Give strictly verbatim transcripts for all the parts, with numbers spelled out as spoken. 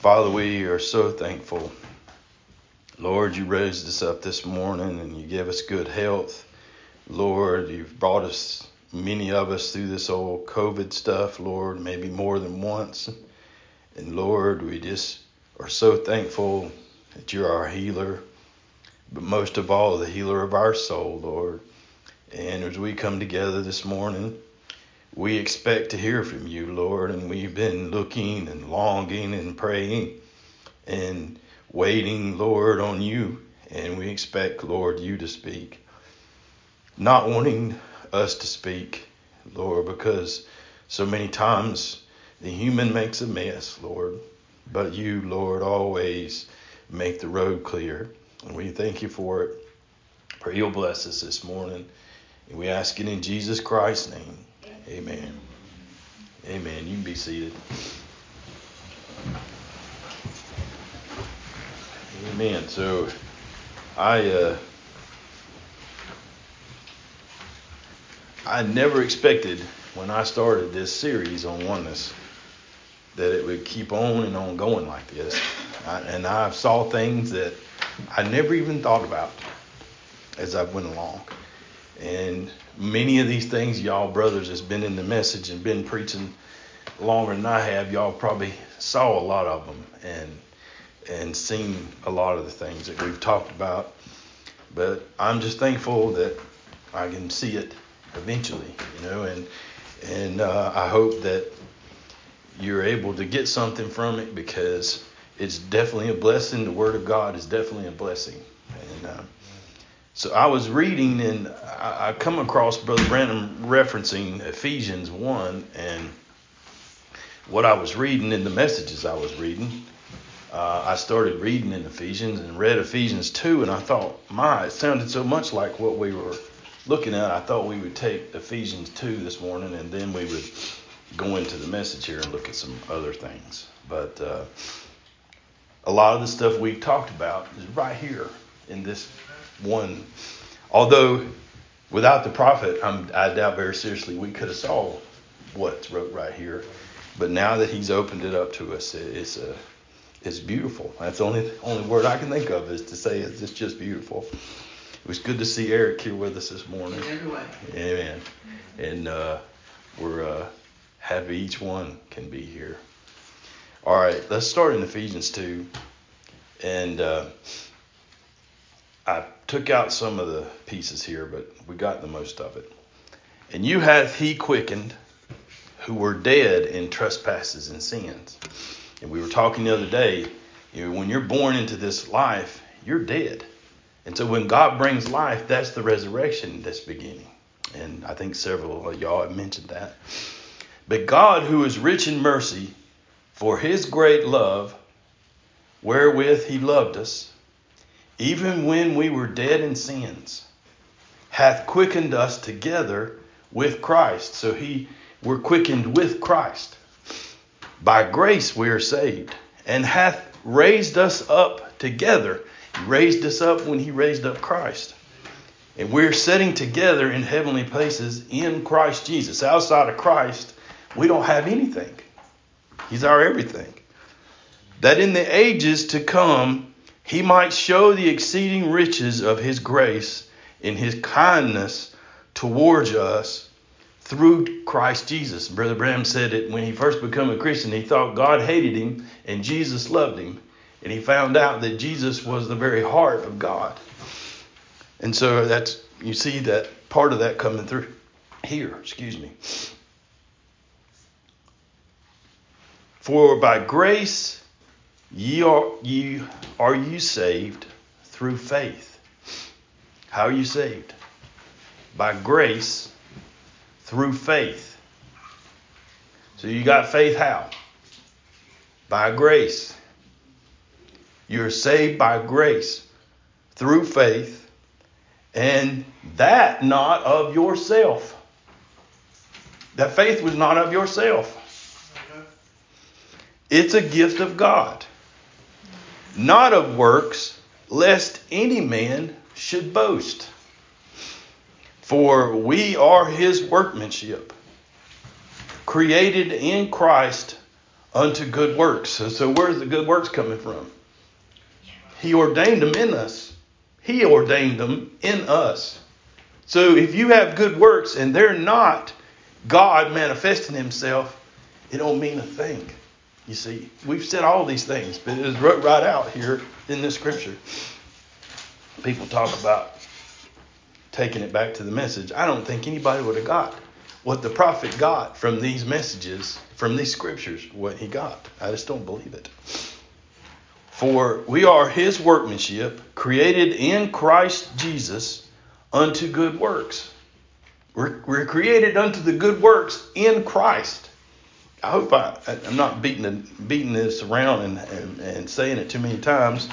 Father, we are so thankful. Lord, you raised us up this morning and you gave us good health. Lord, you've brought us, many of us, through this old COVID stuff, Lord, maybe more than once. And Lord, we just are so thankful that you're our healer, but most of all, the healer of our soul, Lord. And as we come together this morning, we expect to hear from you, Lord, and we've been looking and longing and praying and waiting, Lord, on you. And we expect, Lord, you to speak. Not wanting us to speak, Lord, because so many times the human makes a mess, Lord. But you, Lord, always make the road clear. And we thank you for it. Pray you'll bless us this morning. And we ask it in Jesus Christ's name. Amen. Amen. You can be seated. Amen. So I uh, I never expected when I started this series on oneness that it would keep on and on going like this. I, and I saw things that I never even thought about as I went along. And many of these things, y'all brothers has been in the message and been preaching longer than I have. Y'all probably saw a lot of them and and seen a lot of the things that we've talked about. But I'm just thankful that I can see it eventually, you know, and and uh, I hope that you're able to get something from it, because it's definitely a blessing. The Word of God is definitely a blessing. And uh, so I was reading, and I, I come across Brother Branham referencing Ephesians one, and what I was reading in the messages I was reading, uh, I started reading in Ephesians and read Ephesians two, and I thought, my, it sounded so much like what we were looking at. I thought we would take Ephesians two this morning, and then we would go into the message here and look at some other things. But uh, a lot of the stuff we've talked about is right here in this one. Although without the prophet, I'm, I doubt very seriously we could have saw what's wrote right here. But now that he's opened it up to us, it, it's a it's beautiful. That's the only only word I can think of is to say it's, it's just beautiful. It was good to see Eric here with us this morning. Amen. And uh, we're uh, happy each one can be here. All right, let's start in Ephesians two. And uh, I took out some of the pieces here, but we got the most of it. And you hath he quickened who were dead in trespasses and sins. And we were talking the other day, you know, when you're born into this life, you're dead. And so when God brings life, that's the resurrection that's beginning. And I think several of y'all have mentioned that. But God, who is rich in mercy, for his great love, wherewith he loved us, even when we were dead in sins, hath quickened us together with Christ. So he were quickened with Christ. By grace we are saved, and hath raised us up together. He raised us up when he raised up Christ. And we're sitting together in heavenly places in Christ Jesus. Outside of Christ, we don't have anything. He's our everything. That in the ages to come, he might show the exceeding riches of his grace in his kindness towards us through Christ Jesus. Brother Branham said that when he first became a Christian, he thought God hated him and Jesus loved him. And he found out that Jesus was the very heart of God. And so that's, you see that part of that coming through here, excuse me. For by grace ye are, ye are you saved through faith. How are you saved? By grace through faith. So you got faith how? By grace. You're saved by grace through faith, and that not of yourself. That faith was not of yourself. It's a gift of God, not of works, lest any man should boast. For we are his workmanship, created in Christ unto good works. So, so where's the good works coming from? He ordained them in us. He ordained them in us. So if you have good works and they're not God manifesting himself, it don't mean a thing. You see, we've said all these things, but it is wrote right out here in this scripture. People talk about taking it back to the message. I don't think anybody would have got what the prophet got from these messages, from these scriptures, what he got. I just don't believe it. For we are his workmanship, created in Christ Jesus unto good works. We're, we're created unto the good works in Christ. I hope I, I'm not beating, the, beating this around and, and, and saying it too many times.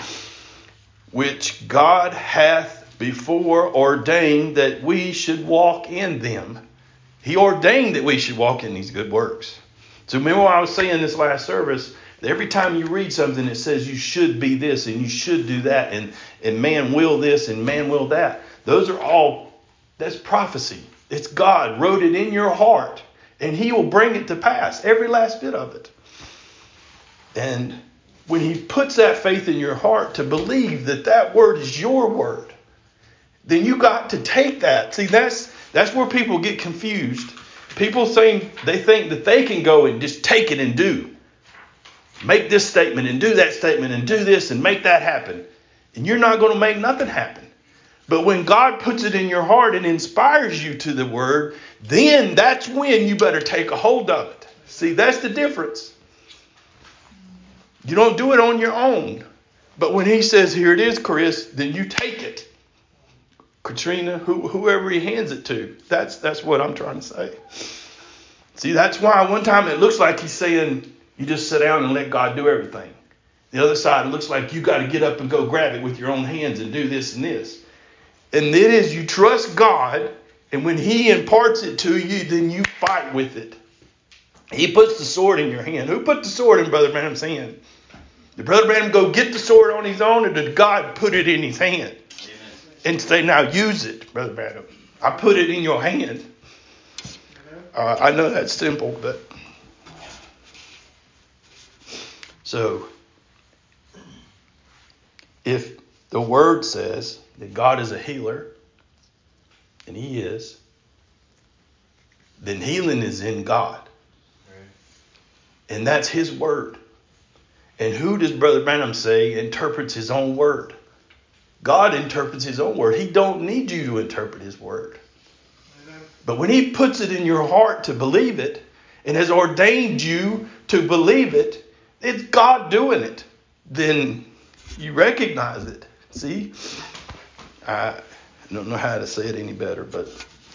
Which God hath before ordained that we should walk in them. He ordained that we should walk in these good works. So remember what I was saying this last service, that every time you read something that says you should be this and you should do that and, and man will this and man will that. Those are all, that's prophecy. It's God wrote it in your heart and he will bring it to pass, every last bit of it. And when he puts that faith in your heart to believe that that word is your word, then you got to take that. See, that's that's where people get confused. People think they think that they can go and just take it and do. Make this statement and do that statement and do this and make that happen. And you're not going to make nothing happen. But when God puts it in your heart and inspires you to the word, then that's when you better take a hold of it. See, that's the difference. You don't do it on your own. But when he says, here it is, Chris, then you take it. Katrina, who, whoever he hands it to. That's that's what I'm trying to say. See, that's why one time it looks like he's saying, you just sit down and let God do everything. The other side, it looks like you got to get up and go grab it with your own hands and do this and this. And it is you trust God, and when he imparts it to you, then you fight with it. He puts the sword in your hand. Who put the sword in Brother Branham's hand? Did Brother Branham go get the sword on his own, or did God put it in his hand? And say, now use it, Brother Branham. I put it in your hand. Uh, I know that's simple, but... So, if the word says that God is a healer, and he is, then healing is in God. And that's his word. And who does Brother Branham say interprets his own word? God interprets his own word. He don't need you to interpret his word. Amen. But when he puts it in your heart to believe it and has ordained you to believe it, it's God doing it. Then you recognize it. See? I don't know how to say it any better, but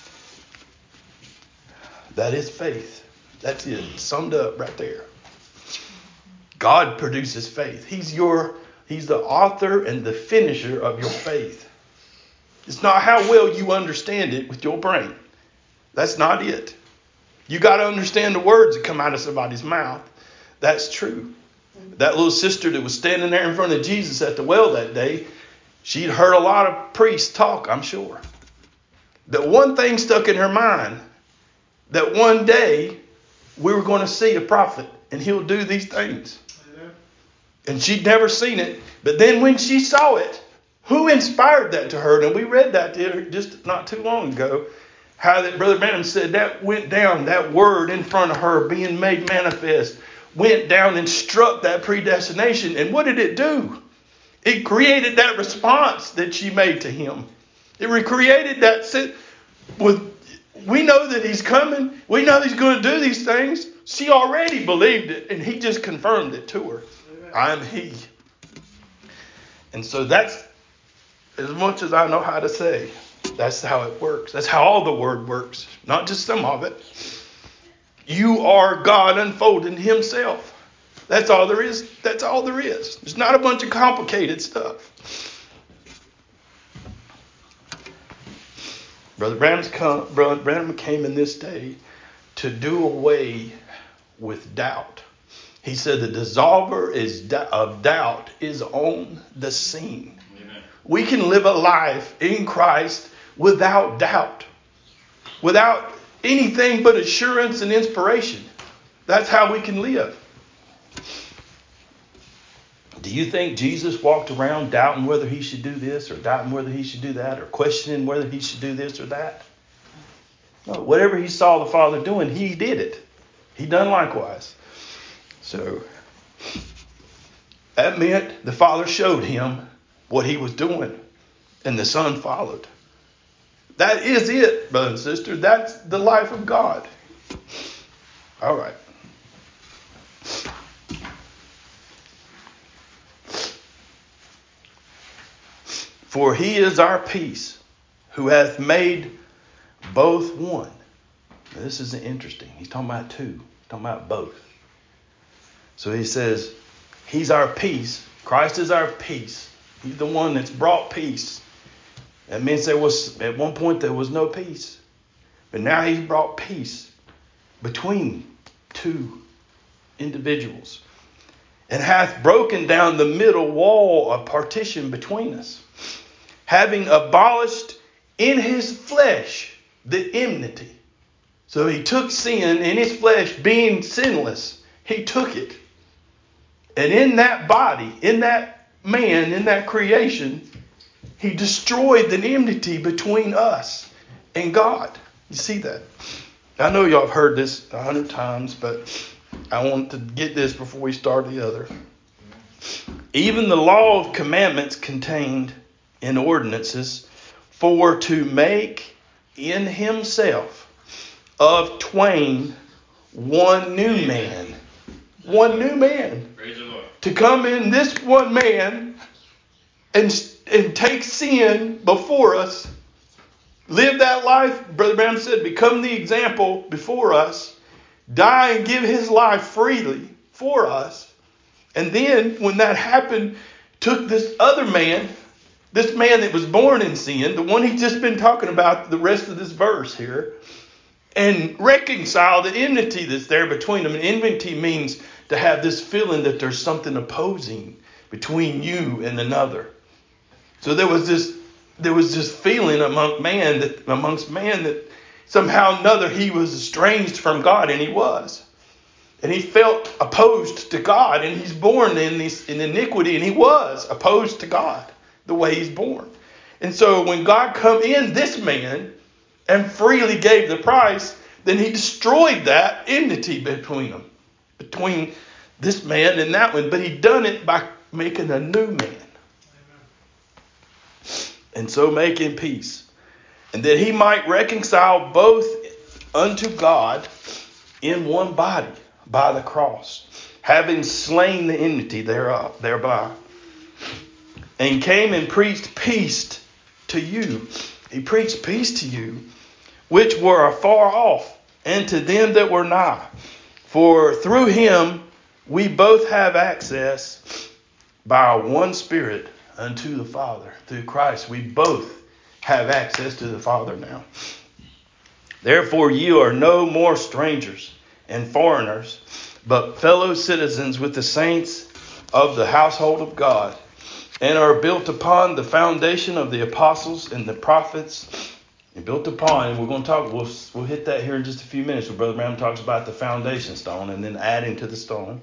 that is faith. That's it. Summed up right there. God produces faith. He's your He's the author and the finisher of your faith. It's not how well you understand it with your brain. That's not it. You got to understand the words that come out of somebody's mouth. That's true. That little sister that was standing there in front of Jesus at the well that day, she'd heard a lot of priests talk, I'm sure. That one thing stuck in her mind, that one day we were going to see a prophet and he'll do these things. And she'd never seen it. But then when she saw it, who inspired that to her? And we read that to her just not too long ago. How that Brother Branham said that went down, that word in front of her being made manifest, went down and struck that predestination. And what did it do? It created that response that she made to him. It recreated that. With, we know that he's coming. We know he's going to do these things. She already believed it, and he just confirmed it to her. I'm he. And so that's as much as I know how to say. That's how it works. That's how all the word works. Not just some of it. You are God unfolding himself. That's all there is. That's all there is. There's not a bunch of complicated stuff. Brother Branham's come, Brother Branham came in this day to do away with doubt. He said the dissolver is of doubt is on the scene. Amen. We can live a life in Christ without doubt, without anything but assurance and inspiration. That's how we can live. you think Jesus walked around doubting whether he should do this or doubting whether he should do that or questioning whether he should do this or that? No, whatever he saw the Father doing, he did it. He done likewise. So that meant the Father showed him what he was doing, and the Son followed. That is it, brother and sister. That's the life of God. All right. For he is our peace, who hath made both one. Now, this is interesting. He's talking about two. He's talking about both. So he says, he's our peace. Christ is our peace. He's the one that's brought peace. That means there was, at one point, there was no peace. But now he's brought peace between two individuals. And hath broken down the middle wall of partition between us, having abolished in his flesh the enmity. So he took sin in his flesh, being sinless. He took it. And in that body, in that man, in that creation, he destroyed the enmity between us and God. You see that? I know y'all have heard this a hundred times, but I want to get this before we start the other. Even the law of commandments contained in ordinances, for to make in himself of twain one new man. One new man. Praise the Lord. To come in this one man and, and take sin before us. Live that life, Brother Branham said, become the example before us. Die and give his life freely for us. And then when that happened, took this other man, this man that was born in sin, the one he's just been talking about the rest of this verse here, and reconcile the enmity that's there between them. And enmity means to have this feeling that there's something opposing between you and another. So there was this there was this feeling among man that amongst man that somehow or another he was estranged from God, and he was. And he felt opposed to God, and he's born in this in iniquity, and he was opposed to God the way he's born. And so when God come in this man and freely gave the price, then he destroyed that enmity between them, between this man and that one. But he done it by making a new man. Amen. And so making peace. And that he might reconcile both unto God in one body by the cross, having slain the enmity thereof, thereby. And came and preached peace to you. He preached peace to you, which were afar off, and to them that were nigh. For through him we both have access by one Spirit unto the Father. Through Christ we both have access to the Father now. Therefore you are no more strangers and foreigners, but fellow citizens with the saints of the household of God, and are built upon the foundation of the apostles and the prophets, and built upon, and we're going to talk, we'll, we'll hit that here in just a few minutes, where Brother Branham talks about the foundation stone and then adding to the stone.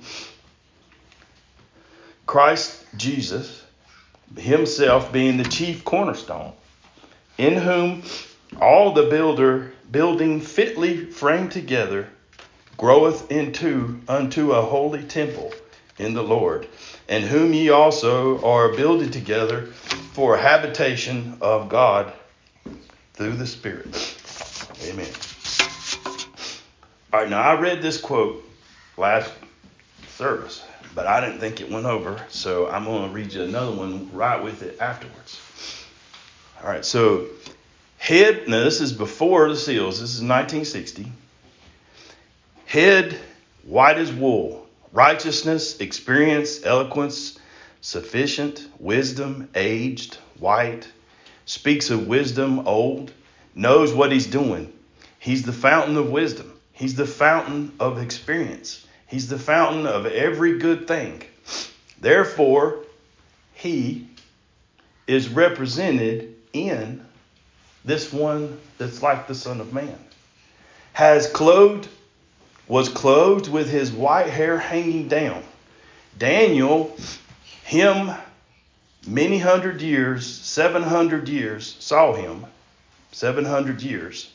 Christ Jesus, himself being the chief cornerstone, in whom all the builder building fitly framed together groweth into unto a holy temple in the Lord, and whom ye also are builded together for a habitation of God through the Spirit. Amen. All right, now I read this quote last service, but I didn't think it went over, so I'm going to read you another one right with it afterwards. All right, so head, now this is before the seals, this is nineteen sixty. Head white as wool, righteousness, experience, eloquence, sufficient, wisdom, aged, white, speaks of wisdom, old, knows what he's doing. He's the fountain of wisdom. He's the fountain of experience. He's the fountain of every good thing. Therefore, he is represented in this one that's like the Son of Man. Has clothed, was clothed with his white hair hanging down. Daniel him many hundred years, seven hundred years, saw him, seven hundred years.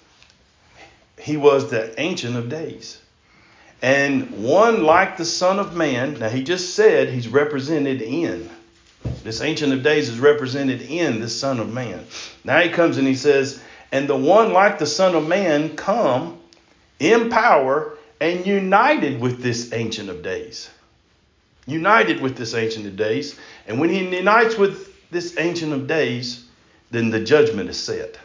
He was the Ancient of Days. And one like the Son of Man, now he just said he's represented in. This Ancient of Days is represented in the Son of Man. Now he comes and he says, and the one like the Son of Man come in power and united with this Ancient of Days. United with this Ancient of Days. And when he unites with this Ancient of Days, then the judgment is set.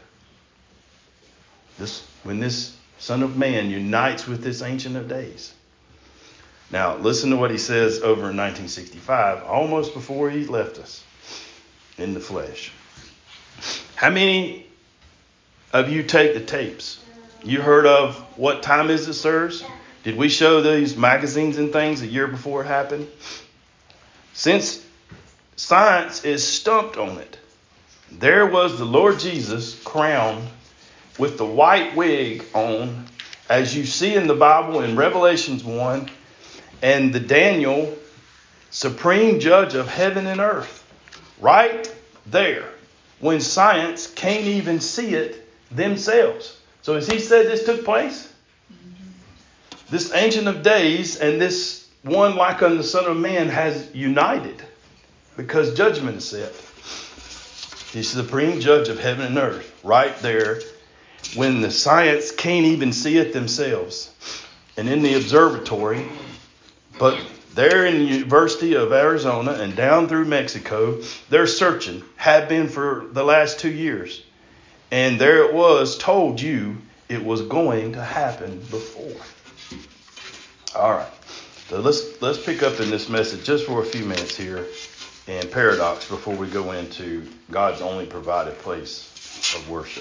This, when this Son of Man unites with this Ancient of Days. Now, listen to what he says over in nineteen sixty-five, almost before he left us in the flesh. How many of you take the tapes? You heard of What Time Is It, Sirs? Did we show these magazines and things a year before it happened? Since science is stumped on it, there was the Lord Jesus crowned with the white wig on, as you see in the Bible in Revelations one, and the Daniel, supreme judge of heaven and earth, right there, when science can't even see it themselves. So as he said this took place, this Ancient of Days and this one like unto the Son of Man has united because judgment is set. He's the supreme judge of heaven and earth, right there, when the science can't even see it themselves. And in the observatory, but there in the University of Arizona and down through Mexico, they're searching, have been for the last two years. And there it was, told you it was going to happen before. All right. So let's let's pick up in this message just for a few minutes here in paradox before we go into God's only provided place of worship.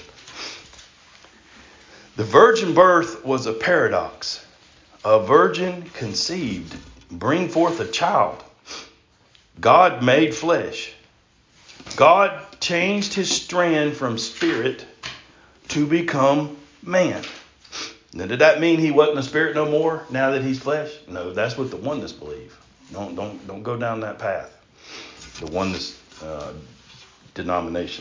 The virgin birth was a paradox. A virgin conceived, bring forth a child. God made flesh. God changed his strand from spirit to become man. Now, did that mean he wasn't a spirit no more now that he's flesh? No, that's what the oneness believe. Don't don't don't go down that path. The oneness uh, denomination.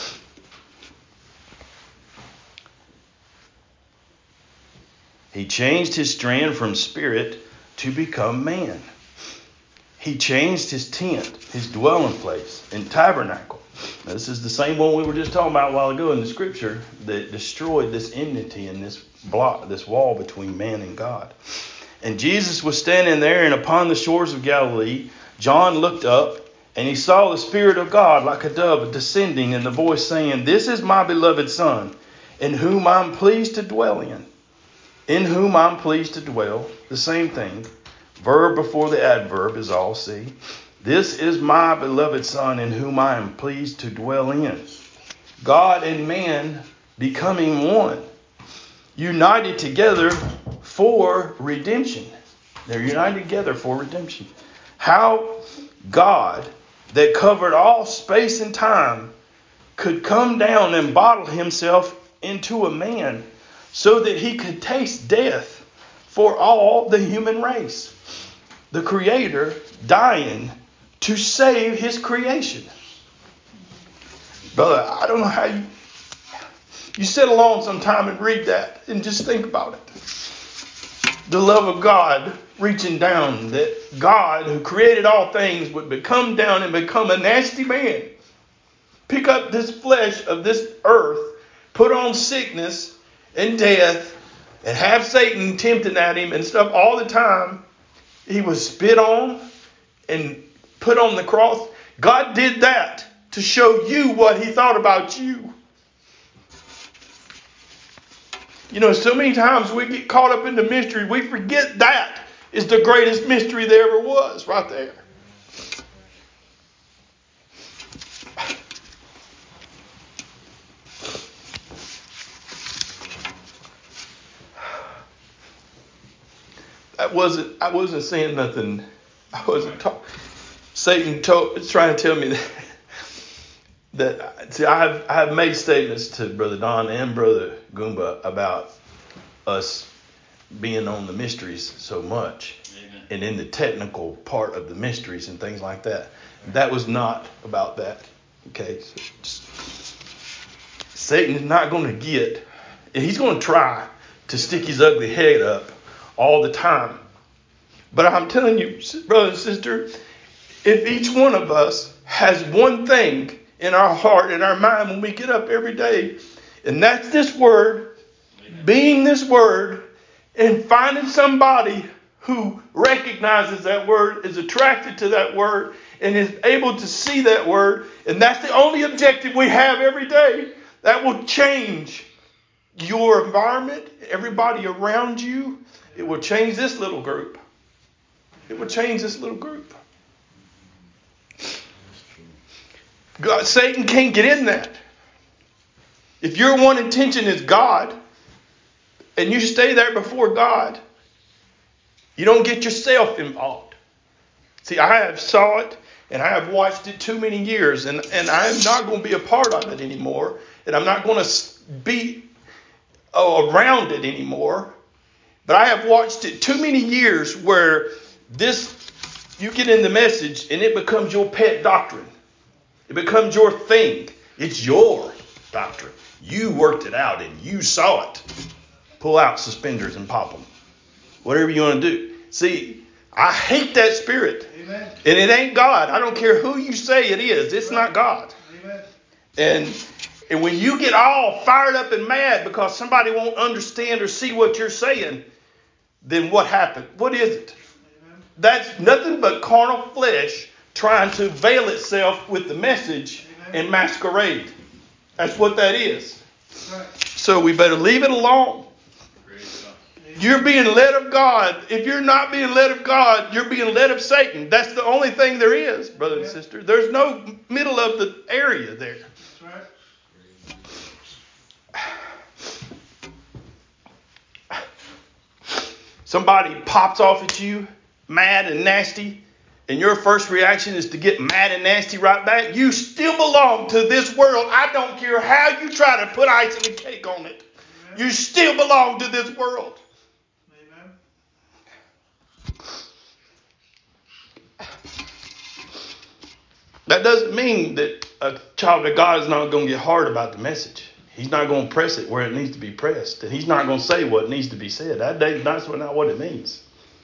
He changed his strand from spirit to become man. He changed his tent, his dwelling place, and tabernacle. Now, this is the same one we were just talking about a while ago in the scripture that destroyed this enmity and this block, this wall between man and God. And Jesus was standing there, and upon the shores of Galilee, John looked up, and he saw the Spirit of God like a dove descending, and the voice saying, "This is my beloved Son, in whom I'm pleased to dwell in." In whom I'm pleased to dwell, the same thing. Verb before the adverb is all see. This is my beloved Son, in whom I am pleased to dwell in. God and man becoming one. United together for redemption. They're united together for redemption. How God, that covered all space and time, could come down and bottle himself into a man so that he could taste death for all the human race. The Creator dying to save his creation. Brother, I don't know how you... You sit alone sometime and read that and just think about it. The love of God reaching down, that God who created all things would become down and become a nasty man. Pick up this flesh of this earth, put on sickness and death, and have Satan tempting at him and stuff all the time. He was spit on and put on the cross. God did that to show you what he thought about you. You know, so many times we get caught up in the mystery, we forget that is the greatest mystery there ever was, right there. I wasn't. I wasn't saying nothing. I wasn't talking. Satan told, is trying to tell me that. That see, I have I have made statements to Brother Don and Brother Goomba about us being on the mysteries so much. Amen. and in the technical part of the mysteries and things like that. That was not about that. Okay, so just, Satan is not going to get, and he's going to try to stick his ugly head up all the time. But I'm telling you, brother and sister, if each one of us has one thing in our heart, in our mind when we get up every day, and that's this word, being this word, and finding somebody who recognizes that word, is attracted to that word, and is able to see that word, and that's the only objective we have every day, that will change your environment, everybody around you. It will change this little group. It will change this little group. God, Satan can't get in that. If your one intention is God, and you stay there before God, you don't get yourself involved. See, I have saw it, and I have watched it too many years, and, and I am not going to be a part of it anymore, and I'm not going to be oh, around it anymore. But I have watched it too many years where this, you get in the message, and it becomes your pet doctrine. It becomes your thing. It's your doctrine. You worked it out, and you saw it. Pull out suspenders and pop them. Whatever you want to do. See, I hate that spirit. Amen. And it ain't God. I don't care who you say it is. It's right. Not God. Amen. And, and when you get all fired up and mad because somebody won't understand or see what you're saying, then what happened? What is it? Amen. That's nothing but carnal flesh trying to veil itself with the message. Amen. And masquerade. That's what that is. Right. So we better leave it alone. You're being led of God. If you're not being led of God, you're being led of Satan. That's the only thing there is, brother and sister. There's no middle of the area there. That's right. Somebody pops off at you, mad and nasty, and your first reaction is to get mad and nasty right back. You still belong to this world. I don't care how you try to put ice and a cake on it. Amen. You still belong to this world. That doesn't mean that a child of God is not going to get hard about the message. He's not going to press it where it needs to be pressed. And he's not going to say what needs to be said. That, that's not what it means.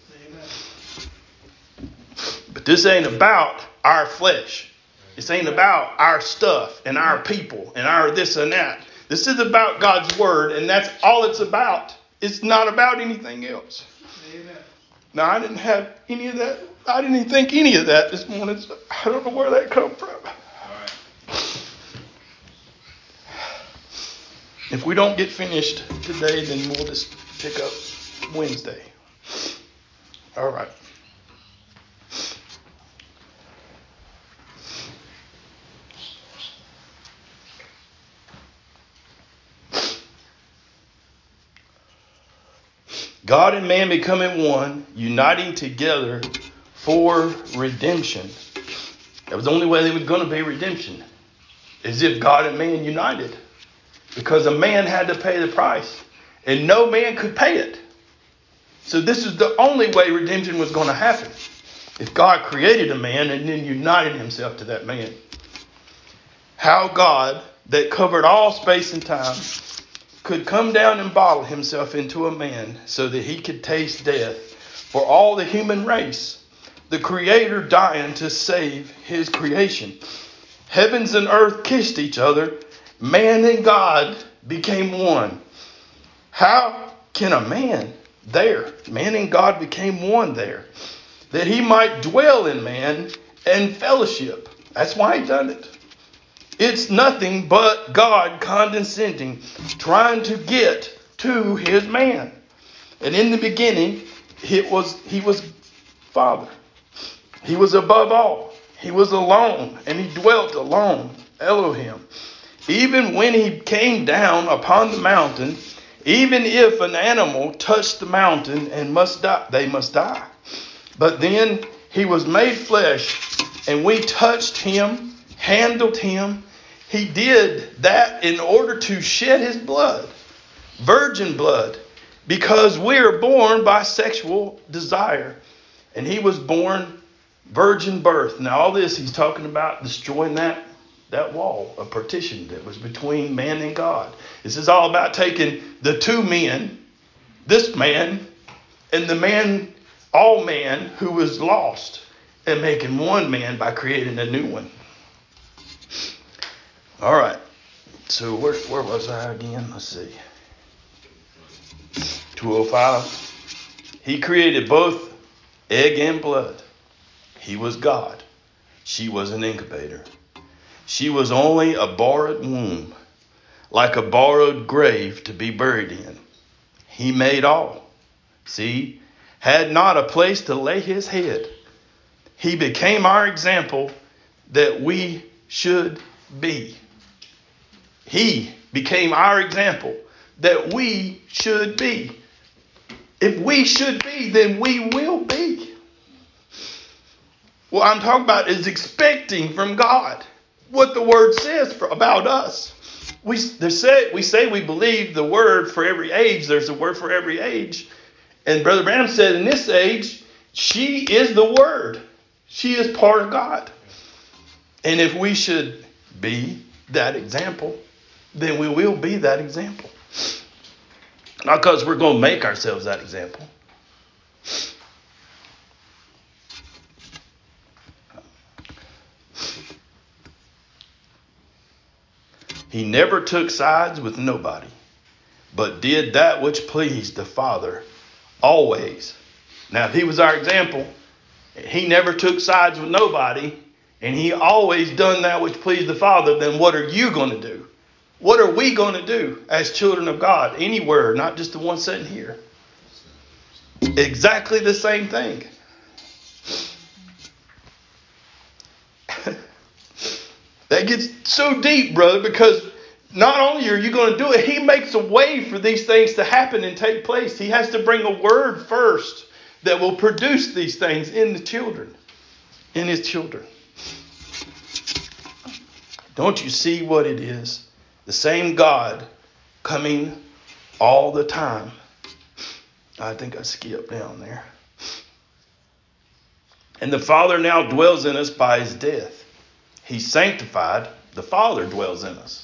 Amen. But this ain't about our flesh. This ain't about our stuff and our people and our this and that. This is about God's word, and that's all it's about. It's not about anything else. Amen. Now, I didn't have any of that. I didn't even think any of that this morning. So I don't know where that come from. All right. If we don't get finished today, then we'll just pick up Wednesday. All right. God and man becoming one, uniting together for redemption. That was the only way there was going to be redemption. As if God and man united. Because a man had to pay the price. And no man could pay it. So this is the only way redemption was going to happen. If God created a man and then united himself to that man. How God, that covered all space and time, could come down and bottle himself into a man so that he could taste death for all the human race. The Creator dying to save his creation. Heavens and earth kissed each other. Man and God became one. How can a man there, man and God became one there, that he might dwell in man and fellowship? That's why he done it. It's nothing but God condescending, trying to get to his man. And in the beginning, it was he was Father. He was above all. He was alone, and he dwelt alone, Elohim. Even when he came down upon the mountain, even if an animal touched the mountain and must die, they must die. But then he was made flesh, and we touched him, handled him. He did that in order to shed his blood, virgin blood, because we are born by sexual desire. And he was born virgin birth. Now all this, he's talking about destroying that, that wall, a partition that was between man and God. This is all about taking the two men, this man and the man, all man who was lost, and making one man by creating a new one. All right. So where, where was I again? Let's see. two oh five. He created both egg and blood. He was God. She was an incubator. She was only a borrowed womb, like a borrowed grave to be buried in. He made all. See, had not a place to lay his head. He became our example that we should be. He became our example that we should be. If we should be, then we will be. What I'm talking about is expecting from God what the word says for, about us. We, say, we say we believe the word for every age. There's a word for every age. And Brother Branham said in this age, she is the word. She is part of God. And if we should be that example, then we will be that example. Not because we're going to make ourselves that example. He never took sides with nobody, but did that which pleased the Father always. Now, if he was our example, he never took sides with nobody, and he always done that which pleased the Father, then what are you going to do? What are we going to do as children of God anywhere, not just the one sitting here? Exactly the same thing. That gets so deep, brother, because not only are you going to do it, he makes a way for these things to happen and take place. He has to bring a word first that will produce these things in the children, in his children. Don't you see what it is? The same God coming all the time. I think I skipped down there. And the Father now dwells in us by his death. He's sanctified. The Father dwells in us.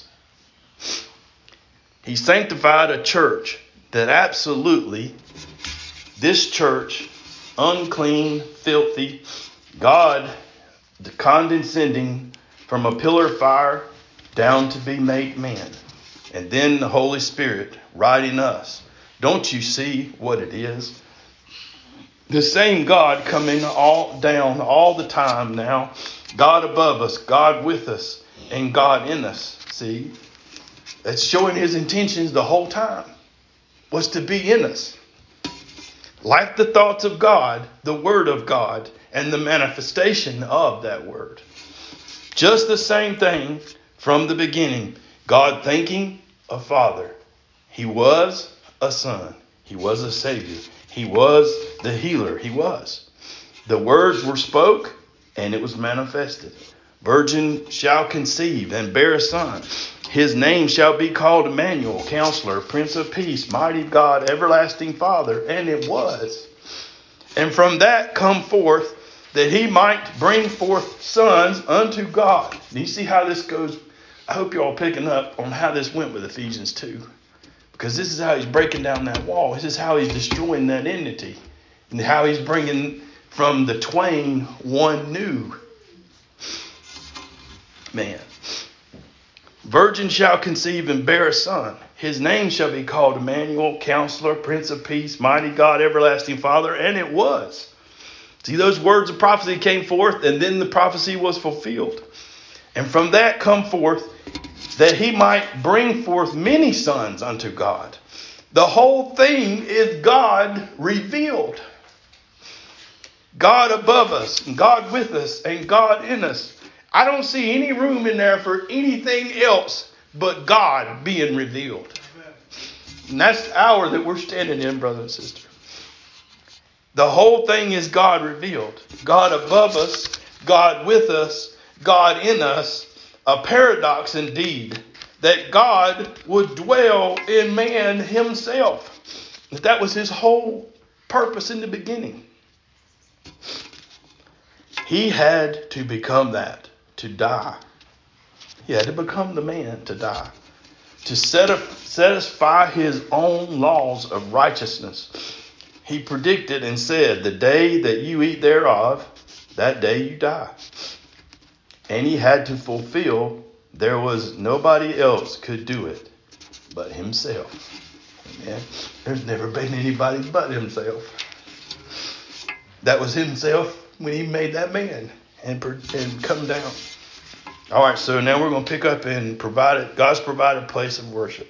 He sanctified a church that absolutely, this church, unclean, filthy, God condescending from a pillar of fire down to be made man. And then the Holy Spirit writing us. Don't you see what it is? The same God coming all down all the time now. God above us, God with us, and God in us. See? That's showing his intentions the whole time. Was to be in us. Like the thoughts of God, the word of God, and the manifestation of that word. Just the same thing from the beginning. God thinking a Father. He was a Son. He was a Savior. He was the healer. He was. The words were spoke and it was manifested. Virgin shall conceive and bear a son. His name shall be called Emmanuel, Counselor, Prince of Peace, Mighty God, Everlasting Father. And it was. And from that come forth that he might bring forth sons unto God. Do you see how this goes? I hope you're all picking up on how this went with Ephesians two. Because this is how he's breaking down that wall. This is how he's destroying that enmity. And how he's bringing from the twain one new man. Virgin shall conceive and bear a son. His name shall be called Emmanuel, Counselor, Prince of Peace, Mighty God, Everlasting Father. And it was. See, those words of prophecy came forth, and then the prophecy was fulfilled. And from that come forth that he might bring forth many sons unto God. The whole thing is God revealed. God above us, and God with us, and God in us. I don't see any room in there for anything else but God being revealed. And that's the hour that we're standing in, brother and sister. The whole thing is God revealed. God above us, God with us, God in us. A paradox indeed, that God would dwell in man himself. That was his whole purpose in the beginning. He had to become that, to die. He had to become the man to die, to set up, satisfy his own laws of righteousness. He predicted and said, the day that you eat thereof, that day you die. And he had to fulfill, there was nobody else could do it but himself. Amen. There's never been anybody but himself. That was himself when he made that man and, and come down. All right, so now we're going to pick up and provide it, God's provided place of worship.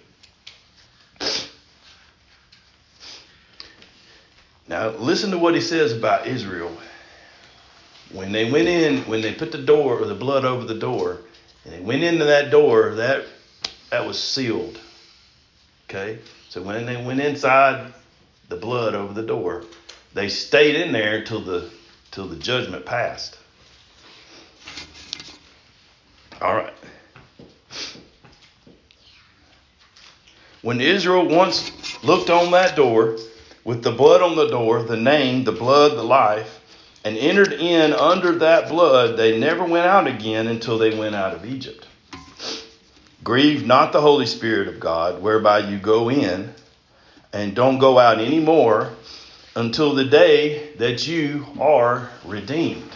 Now, listen to what he says about Israel. When they went in, when they put the door or the blood over the door, and they went into that door, that that was sealed. Okay? So when they went inside the blood over the door, they stayed in there till the till the judgment passed. All right. When Israel once looked on that door, with the blood on the door, the name, the blood, the life, and entered in under that blood, they never went out again until they went out of Egypt. Grieve not the Holy Spirit of God, whereby you go in, and don't go out anymore until the day that you are redeemed.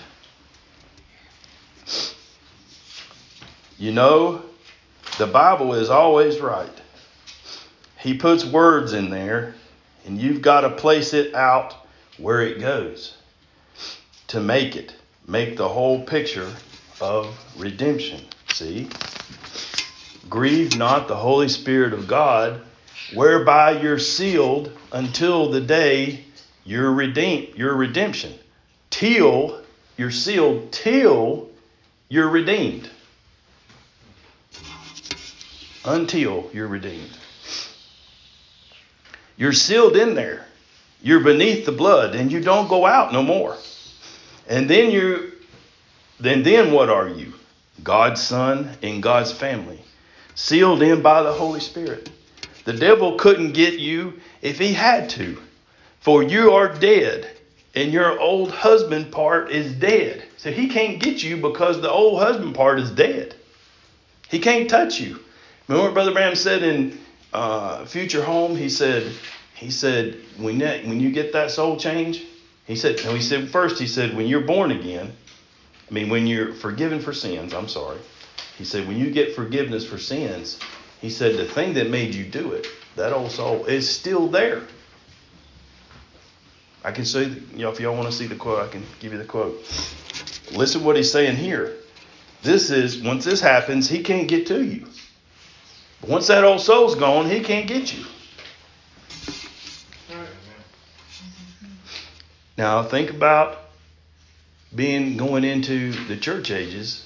You know, the Bible is always right. He puts words in there, and you've got to place it out where it goes to make it, make the whole picture of redemption. See? Grieve not the Holy Spirit of God, whereby you're sealed until the day you're redeemed, your redemption. Till you're sealed, till you're redeemed. Until you're redeemed. You're sealed in there. You're beneath the blood, and you don't go out no more. And then you, then then what are you? God's son in God's family, sealed in by the Holy Spirit. The devil couldn't get you if he had to, for you are dead, and your old husband part is dead. So he can't get you because the old husband part is dead. He can't touch you. Remember what Brother Branham said in uh, Future Home? He said, he said, when that, when you get that soul change, he said, no, he said first, he said, when you're born again, I mean, when you're forgiven for sins, I'm sorry. He said, when you get forgiveness for sins, he said, the thing that made you do it, that old soul, is still there. I can say, you know, if y'all want to see the quote, I can give you the quote. Listen to what he's saying here. This is, once this happens, he can't get to you. Once that old soul's gone, he can't get you. Now think about being going into the church ages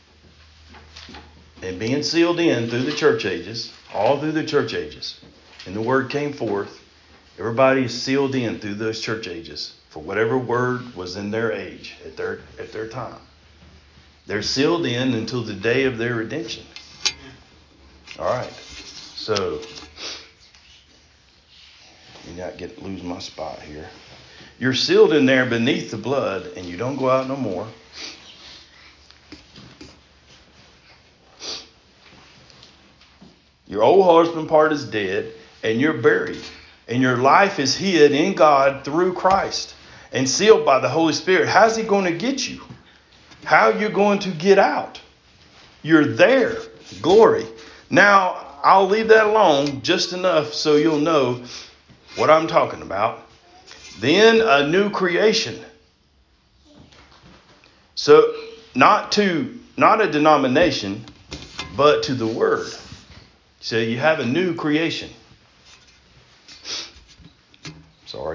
and being sealed in through the church ages, all through the church ages. And the word came forth. Everybody is sealed in through those church ages for whatever word was in their age at their at their time. They're sealed in until the day of their redemption. All right. So, you not get lose my spot here. You're sealed in there beneath the blood, and you don't go out no more. Your old husband part is dead, and you're buried. And your life is hid in God through Christ and sealed by the Holy Spirit. How's he going to get you? How are you going to get out? You're there. Glory. Now, I'll leave that alone just enough so you'll know what I'm talking about. Then a new creation. So not to not a denomination, but to the word. So you have a new creation. Sorry.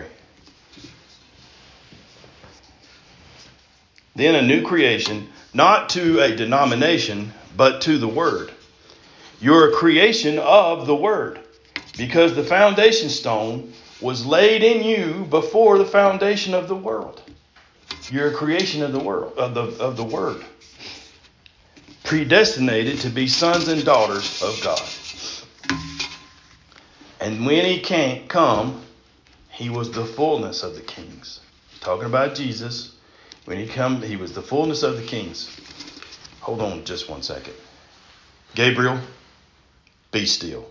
Then a new creation, not to a denomination, but to the word. You're a creation of the word, because the foundation stone was laid in you before the foundation of the world. You're a creation of the world, of the of the word, predestinated to be sons and daughters of God. And when he can't come, he was the fullness of the kings. talking about Jesus. When he come, he was the fullness of the kings. Hold on just one second. Gabriel, be still.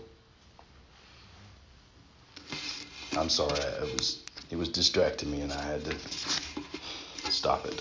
I'm sorry, it was it was distracting me and I had to stop it.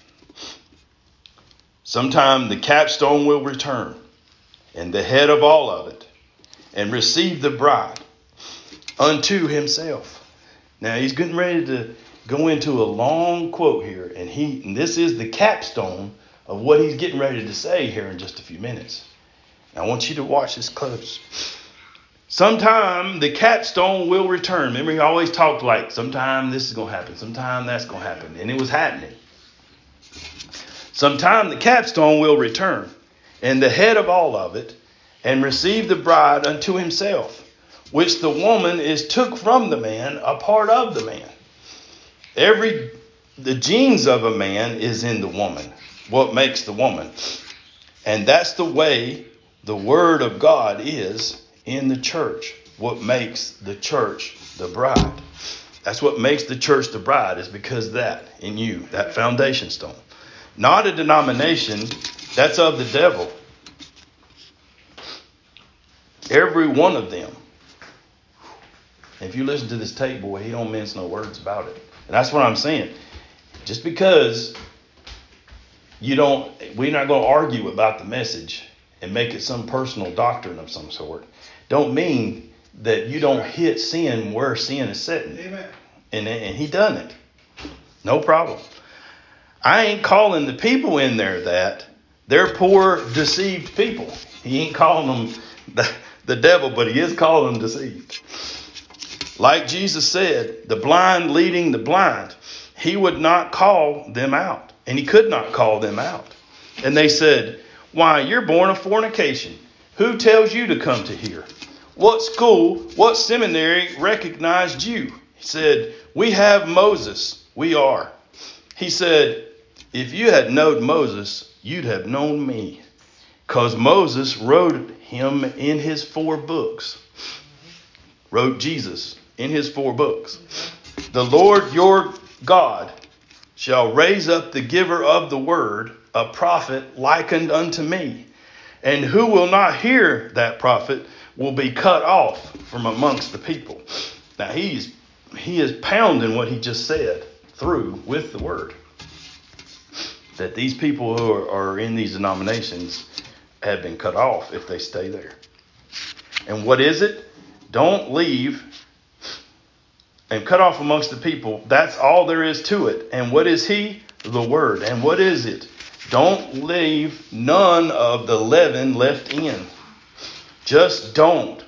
Sometime the capstone will return, and the head of all of it, and receive the bride unto himself. Now he's getting ready to go into a long quote here, and he and this is the capstone of what he's getting ready to say here in just a few minutes. Now I want you to watch this close. Sometime the capstone will return. Remember, he always talked like, sometime this is going to happen, sometime that's going to happen, and it was happening. Sometime the capstone will return, and the head of all of it, and receive the bride unto himself, which the woman is took from the man, a part of the man. Every the genes of a man is in the woman, what makes the woman. And that's the way the word of God is in the church, what makes the church the bride. That's what makes the church the bride, is because that in you, that foundation stone. Not a denomination, that's of the devil. Every one of them. If you listen to this tape, boy, he don't mince no words about it. And that's what I'm saying. Just because you don't, we're not going to argue about the message and make it some personal doctrine of some sort, don't mean that you don't hit sin where sin is sitting. Amen. And, and he done it. No problem. I ain't calling the people in there that. They're poor, deceived people. He ain't calling them the, the devil, but he is calling them deceived. Like Jesus said, the blind leading the blind, he would not call them out. And he could not call them out. And they said, why, you're born of fornication. Who tells you to come to here? What school, what seminary recognized you? He said, we have Moses. We are. He said, if you had known Moses, you'd have known me. Because Moses wrote him in his four books. Wrote Jesus in his four books. The Lord your God shall raise up the giver of the word, a prophet likened unto me. And who will not hear that prophet will be cut off from amongst the people. Now he's he is pounding what he just said through with the word. That these people who are, are in these denominations have been cut off if they stay there. And what is it? Don't leave and cut off amongst the people. That's all there is to it. And what is he? The word. And what is it? Don't leave none of the leaven left in. Just don't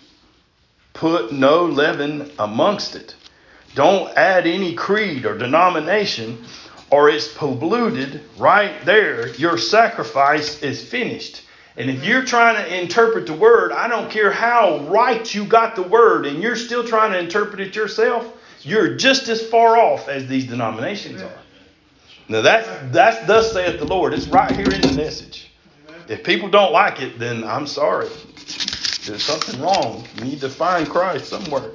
put no leaven amongst it. Don't add any creed or denomination, or it's polluted right there. Your sacrifice is finished. And if you're trying to interpret the word, I don't care how right you got the word, and you're still trying to interpret it yourself, you're just as far off as these denominations are. Now that's, that's thus saith the Lord. It's right here in the message. If people don't like it, then I'm sorry. There's something wrong. You need to find Christ somewhere.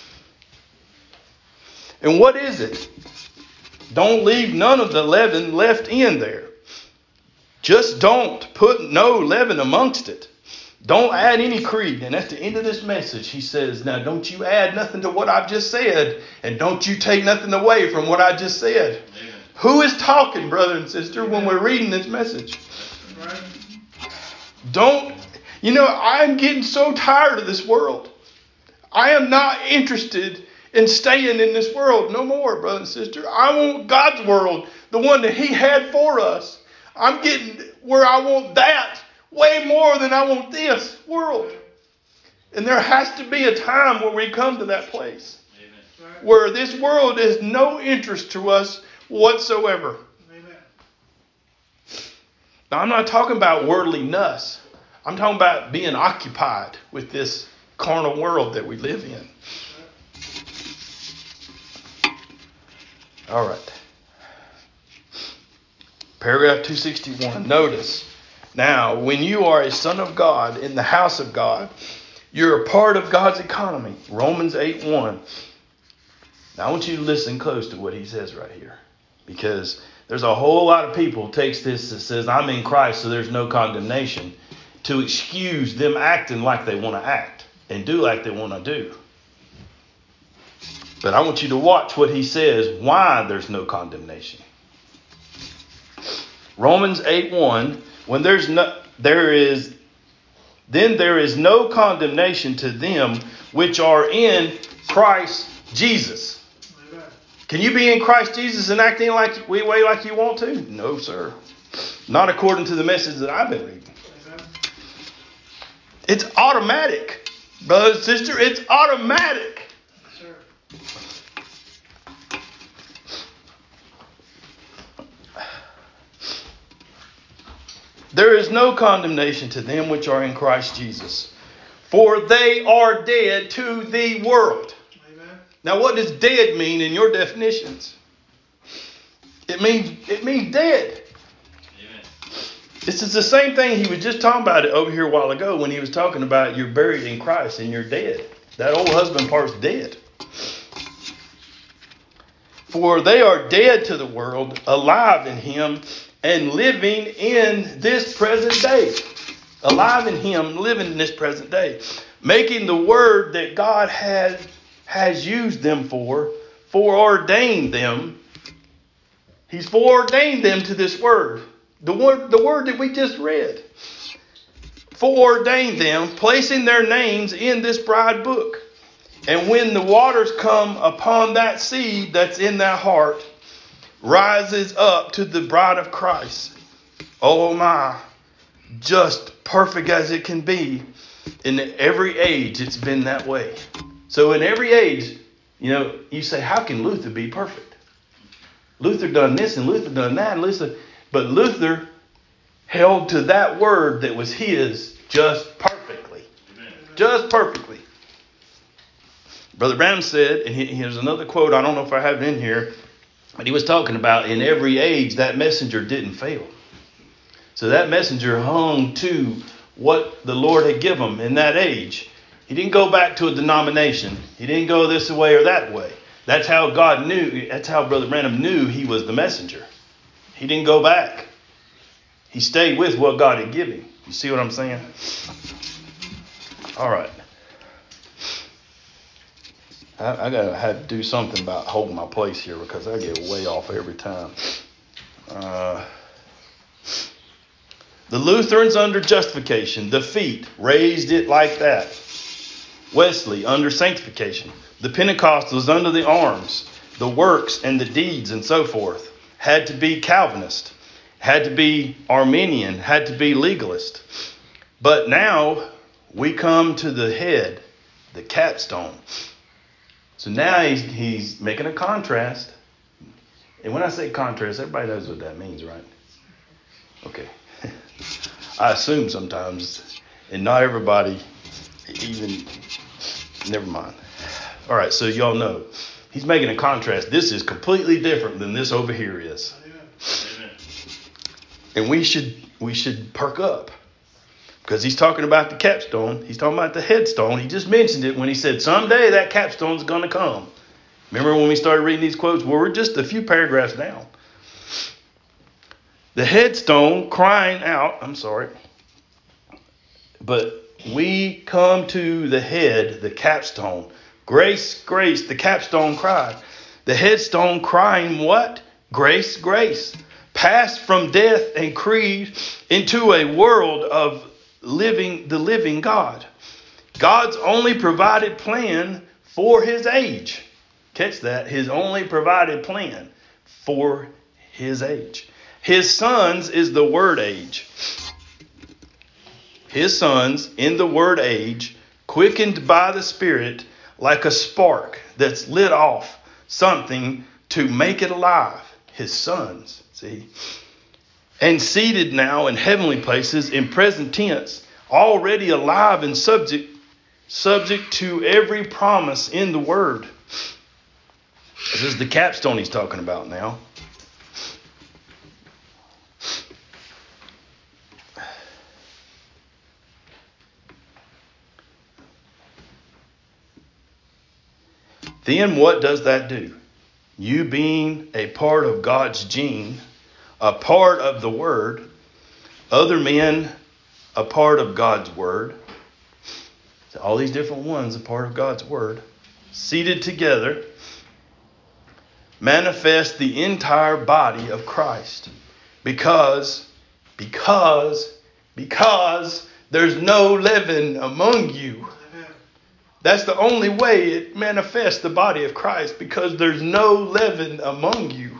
And what is it? Don't leave none of the leaven left in there. Just don't put no leaven amongst it. Don't add any creed. And at the end of this message, he says, now don't you add nothing to what I've just said. And don't you take nothing away from what I just said. Amen. Who is talking, brother and sister, when we're reading this message? Right. Don't, you know, I'm getting so tired of this world. I am not interested in staying in this world no more, brother and sister. I want God's world, the one that he had for us. I'm getting where I want that way more than I want this world. And there has to be a time where we come to that place. Amen. Where this world is no interest to us whatsoever. Amen. Now, I'm not talking about worldliness. I'm talking about being occupied with this carnal world that we live in. All right. Paragraph two sixty-one. Notice, now, when you are a son of God in the house of God, you're a part of God's economy. Romans eight one. Now I want you to listen close to what he says right here, because there's a whole lot of people takes this that says I'm in Christ, so there's no condemnation, to excuse them acting like they want to act and do like they want to do. But I want you to watch what he says, why there's no condemnation. Romans eight one, when there's no, there is, then there is no condemnation to them which are in Christ Jesus. Amen. Can you be in Christ Jesus and acting like way, way like you want to? No, sir. Not according to the message that I've been reading. Amen. It's automatic, brother and sister. It's automatic. Sure. There is no condemnation to them which are in Christ Jesus, for they are dead to the world. Amen. Now, what does dead mean in your definitions? It means it means dead. Amen. This is the same thing he was just talking about it over here a while ago when he was talking about you're buried in Christ and you're dead. That old husband part's dead. For they are dead to the world, alive in him, and living in this present day. Alive in him, living in this present day. Making the word that God has, has used them for, foreordained them. He's foreordained them to this word. The word, the word that we just read. Foreordained them, placing their names in this bride book. And when the waters come upon that seed that's in that heart, rises up to the bride of Christ. Oh my, just perfect as it can be. In every age, it's been that way. So in every age, you know, you say, how can Luther be perfect? Luther done this and Luther done that. And Luther, but Luther held to that word that was his just perfectly. Amen. Just perfectly. Brother Branham said, and here's another quote, I don't know if I have it in here, but he was talking about in every age that messenger didn't fail. So that messenger hung to what the Lord had given him in that age. He didn't go back to a denomination. He didn't go this way or that way. That's how God knew. That's how Brother Branham knew he was the messenger. He didn't go back. He stayed with what God had given him. You see what I'm saying? All right. I, I gotta have to do something about holding my place here because I get way off every time. Uh, the Lutherans under justification, the feet, raised it like that. Wesley under sanctification. The Pentecostals under the arms, the works and the deeds and so forth. Had to be Calvinist. Had to be Arminian. Had to be legalist. But now we come to the head, the capstone. So now he's, he's making a contrast. And when I say contrast, everybody knows what that means, right? Okay. I assume sometimes, and not everybody even, never mind. All right, so y'all know. He's making a contrast. This is completely different than this over here is. Amen. And we should we should perk up. Because he's talking about the capstone. He's talking about the headstone. He just mentioned it when he said, someday that capstone's going to come. Remember when we started reading these quotes? Well, we're just a few paragraphs down. The headstone crying out, I'm sorry. But we come to the head, the capstone. Grace, grace, the capstone cried. The headstone crying what? Grace, grace. Passed from death and creed into a world of living, the living God. God's only provided plan for his age. Catch that. His only provided plan for his age. His sons is the word age. His sons in the word age, quickened by the Spirit like a spark that's lit off something to make it alive. His sons, see? And seated now in heavenly places in present tense, already alive and subject, subject to every promise in the word. This is the capstone he's talking about now. Then what does that do? You being a part of God's gene, a part of the Word, other men a part of God's Word, so all these different ones a part of God's Word, seated together, manifest the entire body of Christ. Because, because, because there's no leaven among you. That's the only way it manifests the body of Christ, because there's no leaven among you.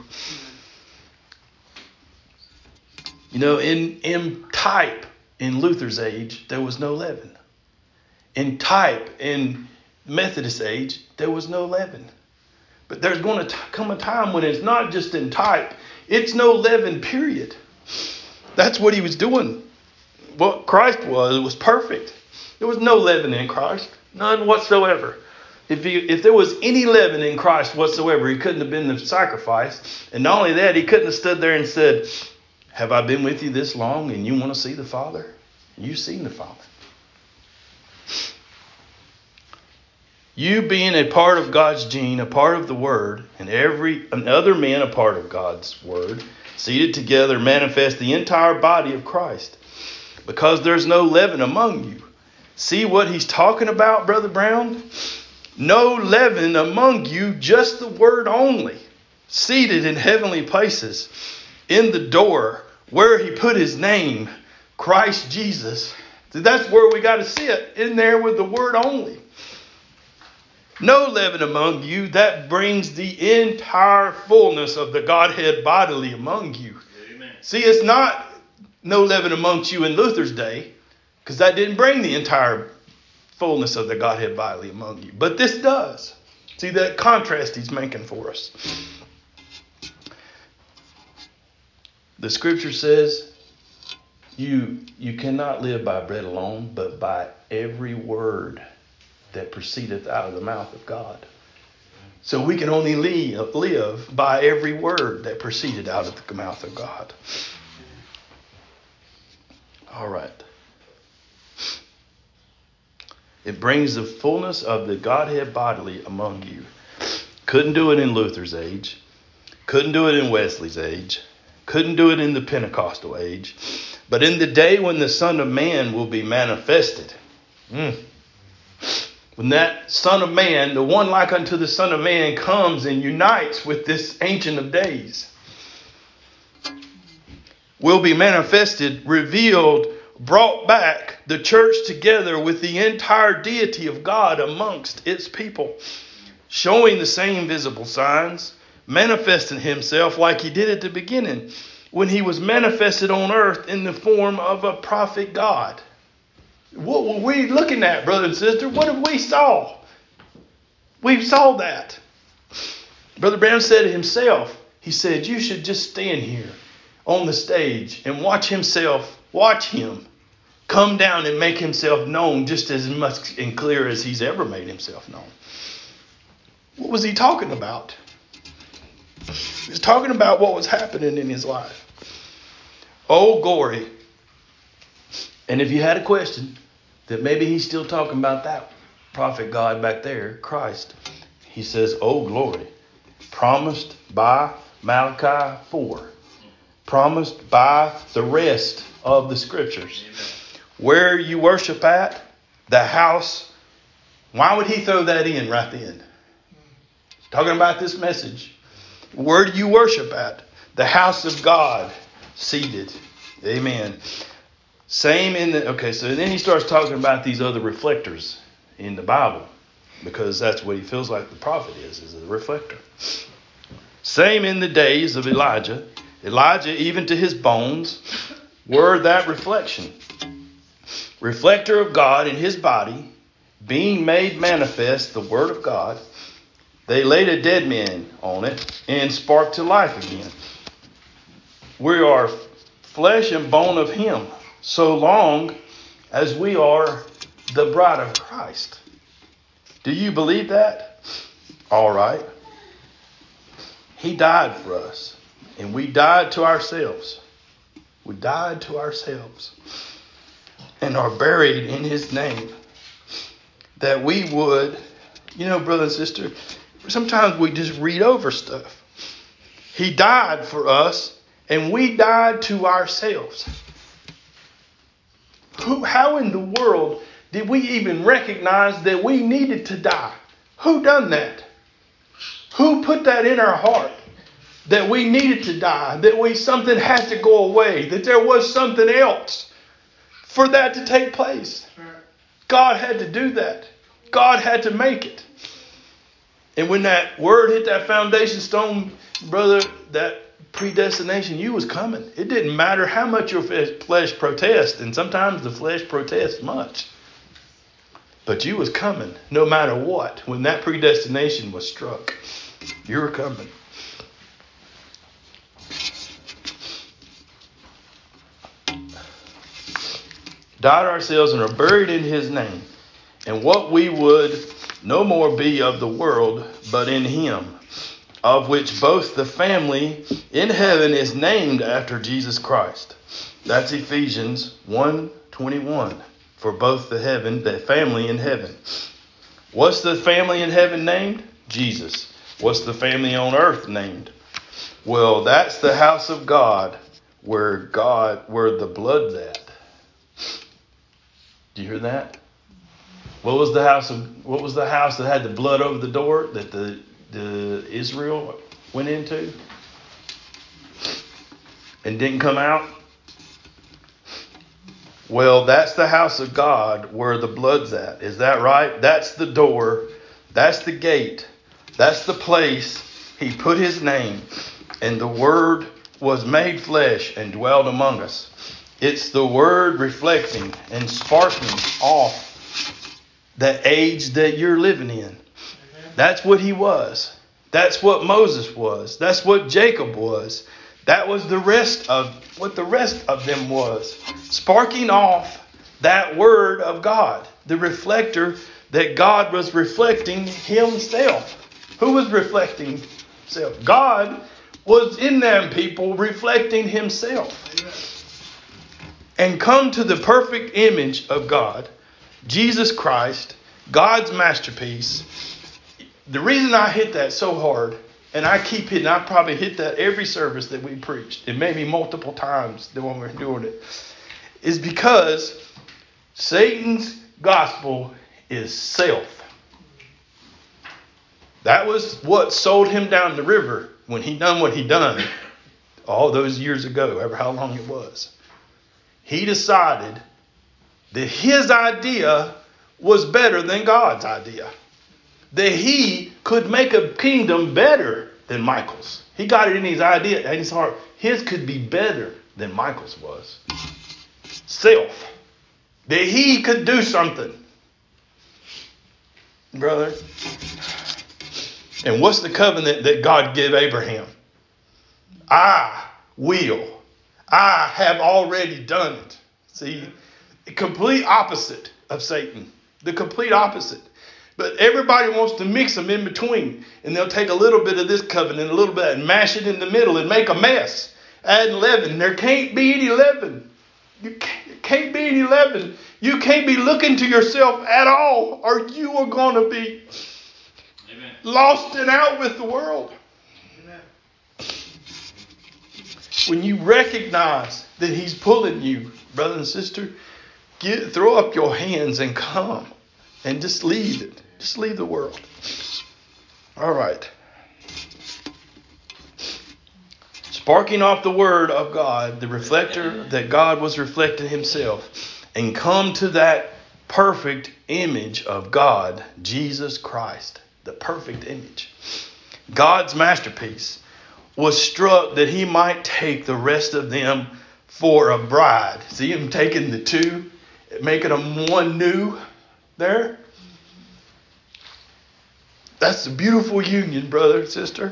You know, in, in type, in Luther's age, there was no leaven. In type, in Methodist age, there was no leaven. But there's going to come a time when it's not just in type. It's no leaven, period. That's what he was doing. What Christ was, was perfect. There was no leaven in Christ. None whatsoever. If he, if there was any leaven in Christ whatsoever, he couldn't have been the sacrifice. And not only that, he couldn't have stood there and said, have I been with you this long and you want to see the Father? You've seen the Father. You being a part of God's gene, a part of the Word, and every another man a part of God's Word, seated together manifest the entire body of Christ. Because there's no leaven among you. See what he's talking about, Brother Brown? No leaven among you, just the Word only. Seated in heavenly places, in the door, where he put his name, Christ Jesus. See, that's where we got to sit, in there with the Word only. No leaven among you, that brings the entire fullness of the Godhead bodily among you. Amen. See, it's not no leaven amongst you in Luther's day, because that didn't bring the entire fullness of the Godhead bodily among you. But this does. See that contrast he's making for us. The scripture says, you, you cannot live by bread alone, but by every word that proceedeth out of the mouth of God. So we can only live, live by every word that proceeded out of the mouth of God. All right. It brings the fullness of the Godhead bodily among you. Couldn't do it in Luther's age. Couldn't do it in Wesley's age. Couldn't do it in the Pentecostal age. But in the day when the Son of Man will be manifested, mm, when that Son of Man, the one like unto the Son of Man, comes and unites with this Ancient of Days, will be manifested, revealed, brought back the church together with the entire deity of God amongst its people, showing the same visible signs, manifesting himself like he did at the beginning when he was manifested on earth in the form of a prophet God. What were we looking at, brother and sister? What have we saw? We saw that. Brother Brown said it himself. He said, you should just stand here on the stage and watch himself, watch him come down and make himself known just as much and clear as he's ever made himself known. What was he talking about? He was talking about what was happening in his life. Oh, glory. And if you had a question that maybe he's still talking about that prophet God back there, Christ, he says, oh, glory. Promised by Malachi four. Promised by the rest of the scriptures. Where you worship at, the house. Why would he throw that in right then? Talking about this message. Where do you worship at? The house of God, seated. Amen. Same in the, okay, so then he starts talking about these other reflectors in the Bible, because that's what he feels like the prophet is, is a reflector. Same in the days of Elijah. Elijah, even to his bones, were that reflection. Reflector of God in his body, being made manifest, the word of God. They laid a dead man on it and sparked to life again. We are flesh and bone of him, so long as we are the bride of Christ. Do you believe that? All right. He died for us, and we died to ourselves. We died to ourselves and are buried in his name, that we would, you know, brother and sister, sometimes we just read over stuff. He died for us, and we died to ourselves. Who, how in the world did we even recognize that we needed to die? Who done that? Who put that in our heart? That we needed to die, that we something had to go away, that there was something else for that to take place. God had to do that. God had to make it. And when that word hit that foundation stone, brother, that predestination, you was coming. It didn't matter how much your flesh protests, and sometimes the flesh protests much. But you was coming no matter what. When that predestination was struck, you were coming. Died ourselves and are buried in his name. And what we would no more be of the world, but in him, of which both the family in heaven is named after Jesus Christ. That's Ephesians one twenty-one. For both the heaven, the family in heaven. What's the family in heaven named? Jesus. What's the family on earth named? Well, that's the house of God, where God, where the blood's at. Do you hear that? What was the house of what was the house that had the blood over the door that the, the Israel went into and didn't come out? Well, that's the house of God where the blood's at. Is that right? That's the door. That's the gate. That's the place he put his name. And the word was made flesh and dwelled among us. It's the word reflecting and sparkling off the age that you're living in. That's what he was. That's what Moses was. That's what Jacob was. That was the rest of what the rest of them was. Sparking off that word of God. The reflector that God was reflecting himself. Who was reflecting himself? God was in them people reflecting himself. And come to the perfect image of God, Jesus Christ, God's masterpiece. The reason I hit that so hard, and I keep hitting, I probably hit that every service that we preached, it may be multiple times when we're doing it, is because Satan's gospel is self. That was what sold him down the river when he done what he done all those years ago, ever how long it was. He decided that his idea was better than God's idea. That he could make a kingdom better than Michael's. He got it in his idea, in his heart. His could be better than Michael's was. Self. That he could do something. Brother. And what's the covenant that God gave Abraham? I will. I have already done it. See, the complete opposite of Satan. The complete opposite. But everybody wants to mix them in between. And they'll take a little bit of this covenant, a little bit, and mash it in the middle and make a mess. Add leaven. There can't be any leaven. You can't, can't be any leaven. You can't be looking to yourself at all, or you are going to be Amen. Lost and out with the world. Amen. When you recognize that he's pulling you, brother and sister, get, throw up your hands and come and just leave it. Just leave the world. All right. Sparking off the word of God, the reflector that God was reflecting himself, and come to that perfect image of God, Jesus Christ, the perfect image. God's masterpiece was struck that he might take the rest of them for a bride. See him taking the two, making them one new there? That's a beautiful union, brother and sister.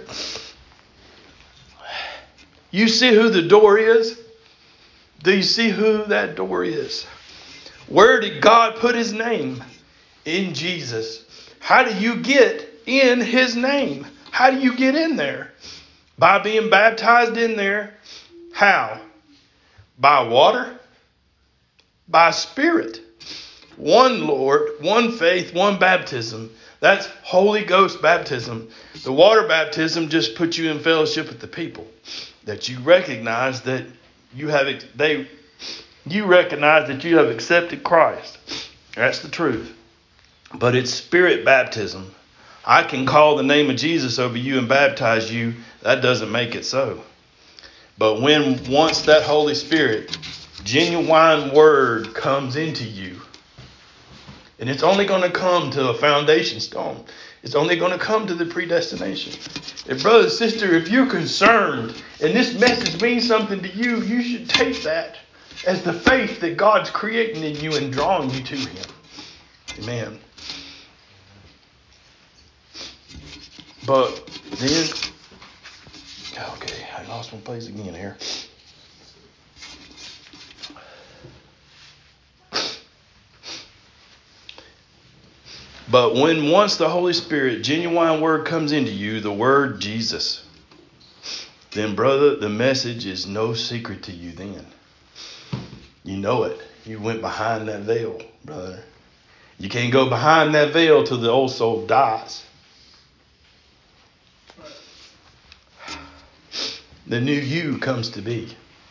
You see who the door is? Do you see who that door is? Where did God put his name? In Jesus. How do you get in his name? How do you get in there? By being baptized in there. How? By water? By Spirit. One Lord, one faith, one baptism. That's Holy Ghost baptism. The water baptism just puts you in fellowship with the people. That you recognize that you have they you recognize that you have accepted Christ. That's the truth. But it's Spirit baptism. I can call the name of Jesus over you and baptize you. That doesn't make it so. But when once that Holy Spirit, genuine word comes into you, and it's only going to come to a foundation stone. It's only going to come to the predestination. And brother, sister, if you're concerned and this message means something to you, you should take that as the faith that God's creating in you and drawing you to Him. Amen. But then, okay, I lost my place again here. But when once the Holy Spirit, genuine word comes into you, the word Jesus, then brother, the message is no secret to you then. You know it. You went behind that veil, brother. You can't go behind that veil till the old soul dies. The new you comes to be.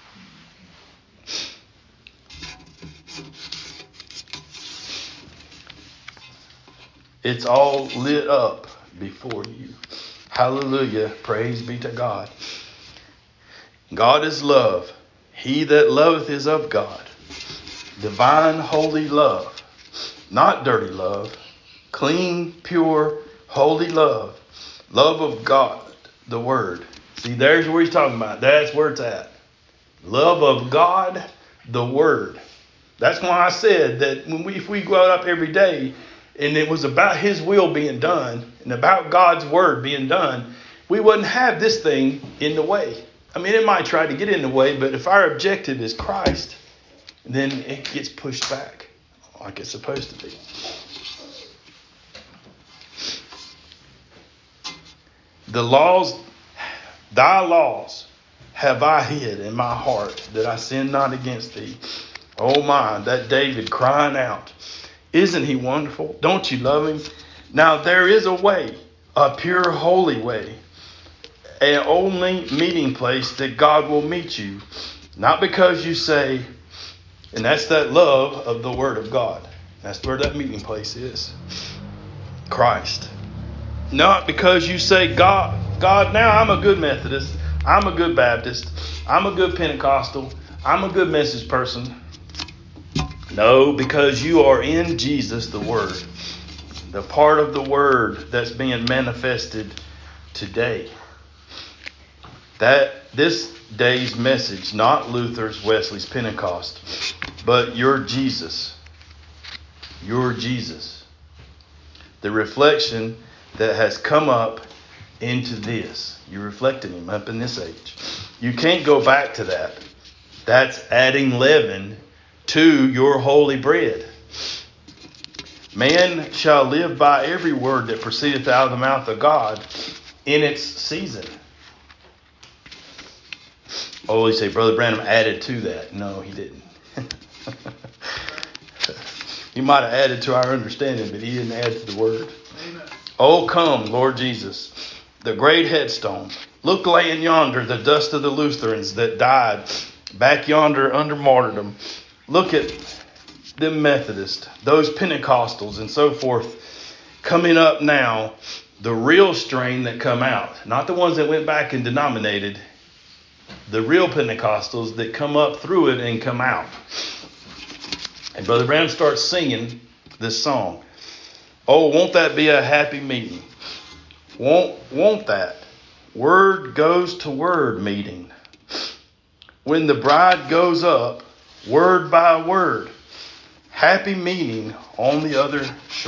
It's all lit up before you. Hallelujah. Praise be to God. God is love. He that loveth is of God. Divine, holy love. Not dirty love. Clean, pure, holy love. Love of God, the Word. See, there's where he's talking about. That's where it's at. Love of God, the Word. That's why I said that when we, if we go up every day, and it was about His will being done, and about God's Word being done, we wouldn't have this thing in the way. I mean, it might try to get in the way, but if our objective is Christ, then it gets pushed back like it's supposed to be. The laws, thy laws have I hid in my heart, that I sin not against thee. Oh my, that David crying out. Isn't he wonderful? Don't you love him? Now there is a way, a pure, holy way, an only meeting place that God will meet you. Not because you say, and that's that love of the Word of God. That's where that meeting place is. Christ. Not because you say, God, God, now I'm a good Methodist. I'm a good Baptist. I'm a good Pentecostal. I'm a good message person. No, because you are in Jesus, the Word. The part of the Word that's being manifested today. That this day's message, not Luther's, Wesley's, Pentecost, but your Jesus. Your Jesus. The reflection that has come up into this. You're reflecting Him up in this age. You can't go back to that. That's adding leaven to your holy bread. Man shall live by every word that proceedeth out of the mouth of God in its season. Oh, you say, Brother Branham added to that. No, he didn't. He might have added to our understanding, but he didn't add to the word. Amen. Oh, come, Lord Jesus, the great headstone. Look laying yonder the dust of the Lutherans that died back yonder under martyrdom. Look at them Methodists, those Pentecostals and so forth coming up now, the real strain that come out, not the ones that went back and denominated, the real Pentecostals that come up through it and come out. And Brother Branham starts singing this song. Oh, won't that be a happy meeting? Won't, won't that? Word goes to word meeting. When the bride goes up, word by word, happy meeting on the other shore.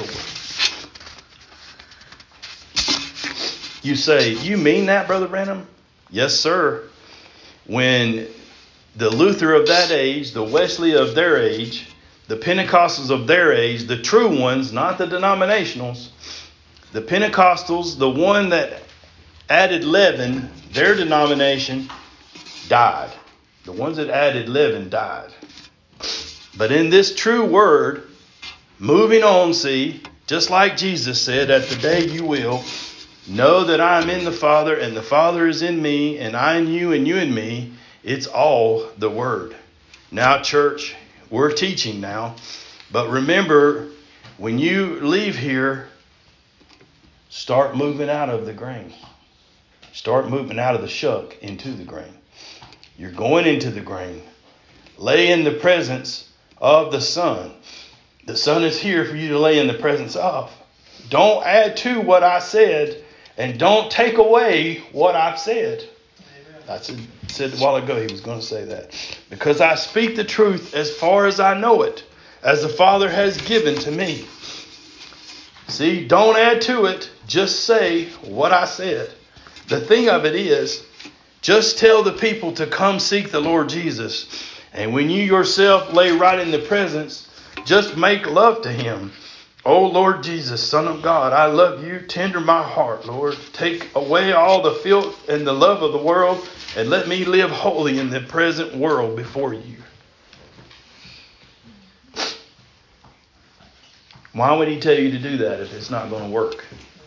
You say, you mean that, Brother Branham? Yes, sir. When the Luther of that age, the Wesley of their age, the Pentecostals of their age, the true ones, not the denominationals, the Pentecostals, the one that added leaven, their denomination died. The ones that added leaven died. But in this true word, moving on, see, Just like Jesus said, at the day you will know that I am in the Father and the Father is in me and I in you and you in me. It's all the Word. Now, church, we're teaching now. But remember, when you leave here, start moving out of the grain. Start moving out of the shuck into the grain. You're going into the grain. Lay in the presence of the Son. The Son is here for you to lay in the presence of. Don't add to what I said, and don't take away what I've said. Amen. I said, said a while ago he was going to say that. Because I speak the truth as far as I know it, as the Father has given to me. See, don't add to it. Just say what I said. The thing of it is, just tell the people to come seek the Lord Jesus. And when you yourself lay right in the presence, just make love to him. Oh, Lord Jesus, Son of God, I love you. Tender my heart, Lord. Take away all the filth and the love of the world, and let me live holy in the present world before you. Why would he tell you to do that if it's not going to work?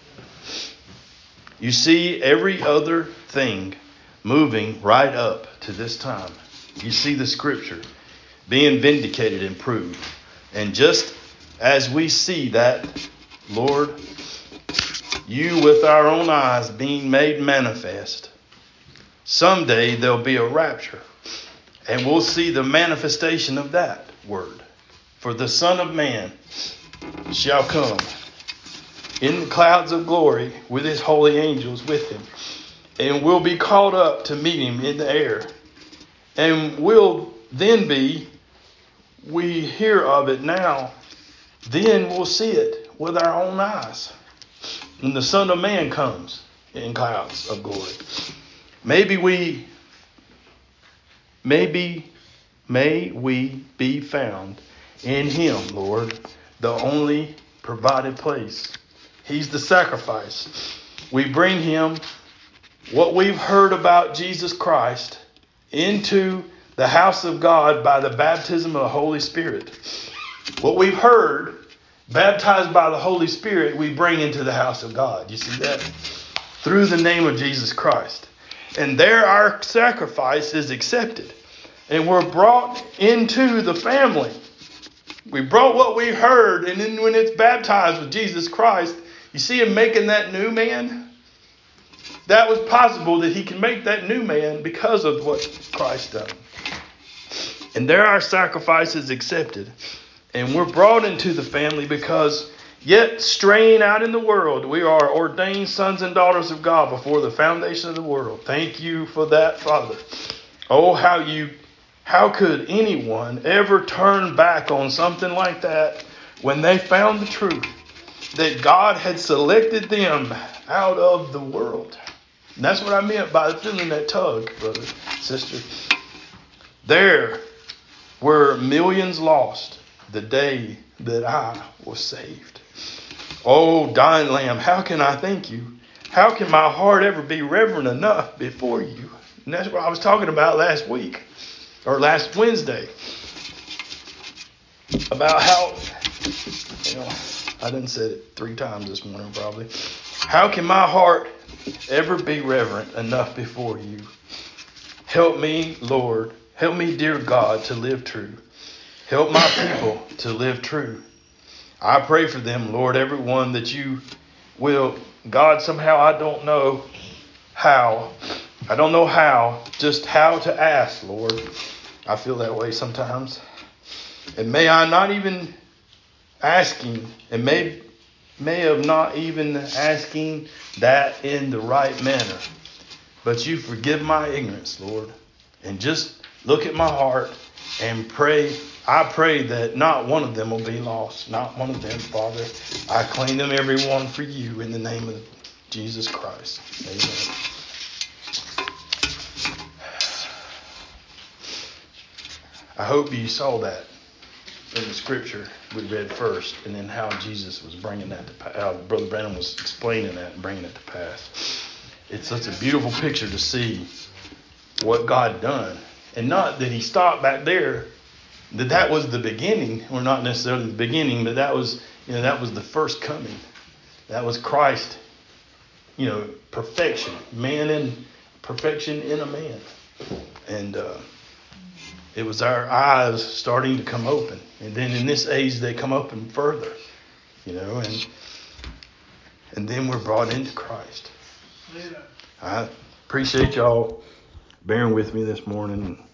You see every other thing moving right up to this time. You see the scripture being vindicated and proved. And just as we see that, Lord, you with our own eyes being made manifest, someday there'll be a rapture. And we'll see the manifestation of that word. For the Son of Man shall come in the clouds of glory with his holy angels with him, and will be caught up to meet him in the air. And will then be, we hear of it now, then we'll see it with our own eyes when the Son of Man comes in clouds of glory. Maybe we, maybe, may we be found in him, Lord, the only provided place. He's the sacrifice. We bring him what we've heard about Jesus Christ into the house of God by the baptism of the Holy Spirit. What we've heard, baptized by the Holy Spirit, we bring into the house of God. You see that? Through the name of Jesus Christ. And there our sacrifice is accepted. And we're brought into the family. We brought what we heard, and then when it's baptized with Jesus Christ, you see him making that new man? That was possible that he can make that new man because of what Christ done. And there our sacrifice is accepted. And we're brought into the family because yet straying out in the world, we are ordained sons and daughters of God before the foundation of the world. Thank you for that, Father. Oh, how you, how could anyone ever turn back on something like that when they found the truth that God had selected them out of the world? And that's what I meant by feeling that tug, brother, sister. There were millions lost the day that I was saved. Oh, dying lamb, how can I thank you? How can my heart ever be reverent enough before you? And that's what I was talking about last week, or last Wednesday. About how, you know, I done said it three times this morning probably. How can my heart ever be reverent enough before you? Help me, Lord. Help me, dear God, to live true. Help my people to live true. I pray for them, Lord, everyone that you will. God, somehow I don't know how. I don't know how, just how to ask, Lord. I feel that way sometimes. And may I not even asking, and may, may have not even asking that in the right manner. But you forgive my ignorance, Lord. And just look at my heart and pray. I pray that not one of them will be lost. Not one of them, Father. I claim them every one for you in the name of Jesus Christ. Amen. I hope you saw that in the scripture we read first, and then how Jesus was bringing that to pass. How Brother Branham was explaining that and bringing it to pass. It's such a beautiful picture to see what God done. And not that he stopped back there, that that was the beginning, or not necessarily the beginning, but that was, You know, that was the first coming. That was Christ. You know, perfection, man in perfection in a man, and uh, it was our eyes starting to come open, and then in this age they come open further, you know, and and then we're brought into Christ. I appreciate y'all bearing with me this morning.